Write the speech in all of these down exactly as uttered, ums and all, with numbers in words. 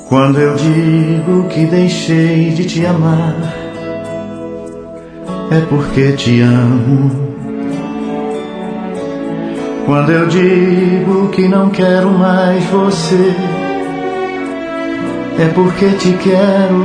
Quando eu digo que deixei de te amar, é porque te amo. Quando eu digo que não quero mais você, é porque te quero.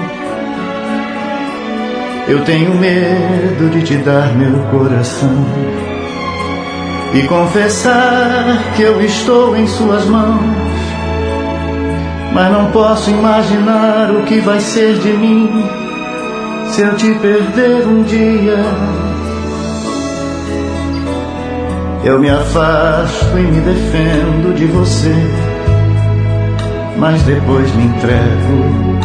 Eu tenho medo de te dar meu coração e confessar que eu estou em suas mãos, mas não posso imaginar o que vai ser de mim se eu te perder um dia. Eu me afasto e me defendo de você, mas depois me entrego.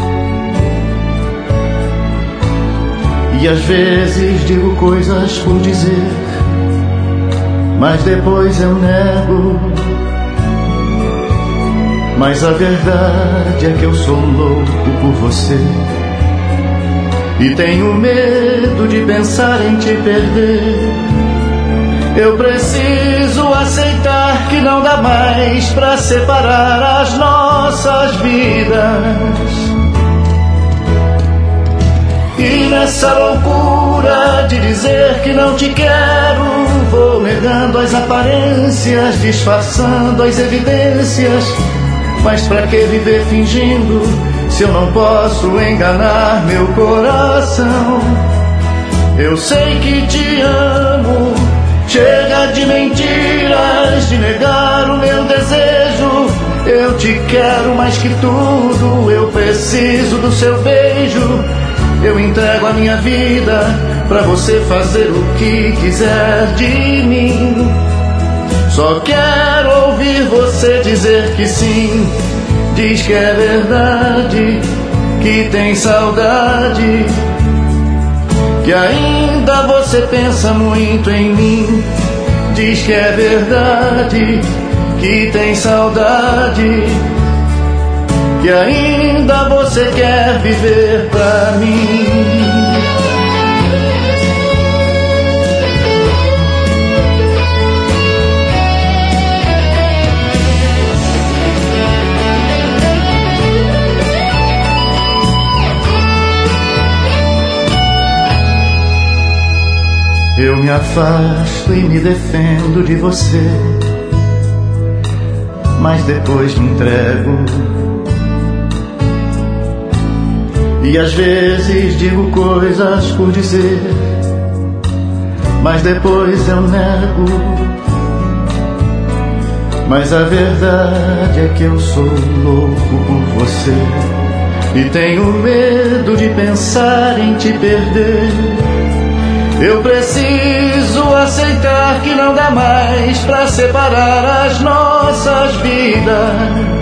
E às vezes digo coisas por dizer, mas depois eu nego. Mas a verdade é que eu sou louco por você e tenho medo de pensar em te perder. Eu preciso aceitar que não dá mais pra separar as nossas vidas. E nessa loucura de dizer que não te quero, vou negando as aparências, disfarçando as evidências. Mas pra que viver fingindo, se eu não posso enganar meu coração? Eu sei que te amo, chega de mentiras, de negar o meu desejo. Eu te quero mais que tudo, eu preciso do seu beijo. Eu entrego a minha vida pra você fazer o que quiser de mim. Só quero ouvir você dizer que sim. Diz que é verdade, que tem saudade, que ainda você pensa muito em mim. Diz que é verdade, que tem saudade, que ainda você quer viver pra mim. Eu me afasto e me defendo de você, mas depois me entrego. E às vezes digo coisas por dizer, mas depois eu nego. Mas a verdade é que eu sou louco por você e tenho medo de pensar em te perder. Eu preciso aceitar que não dá mais pra separar as nossas vidas.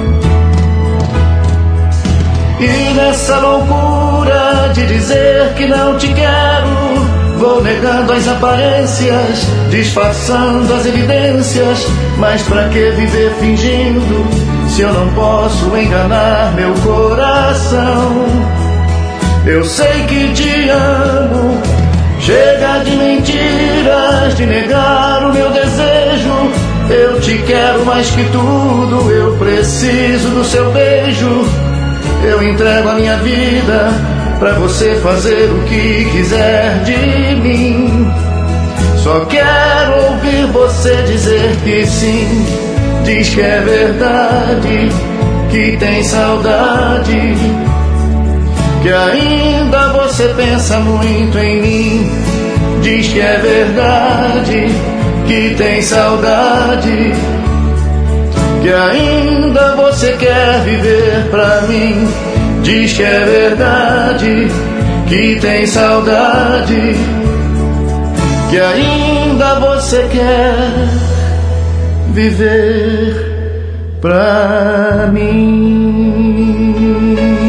E nessa loucura de dizer que não te quero, vou negando as aparências, disfarçando as evidências. Mas pra que viver fingindo, se eu não posso enganar meu coração? Eu sei que te amo, chega de mentiras, de negar o meu desejo. Eu te quero mais que tudo, eu preciso do seu beijo. Eu entrego a minha vida pra você fazer o que quiser de mim. Só quero ouvir você dizer que sim. Diz que é verdade, que tem saudade, que ainda você pensa muito em mim. Diz que é verdade, que tem saudade, que ainda você quer viver pra mim. Diz que é verdade, que tem saudade, que ainda você quer viver pra mim.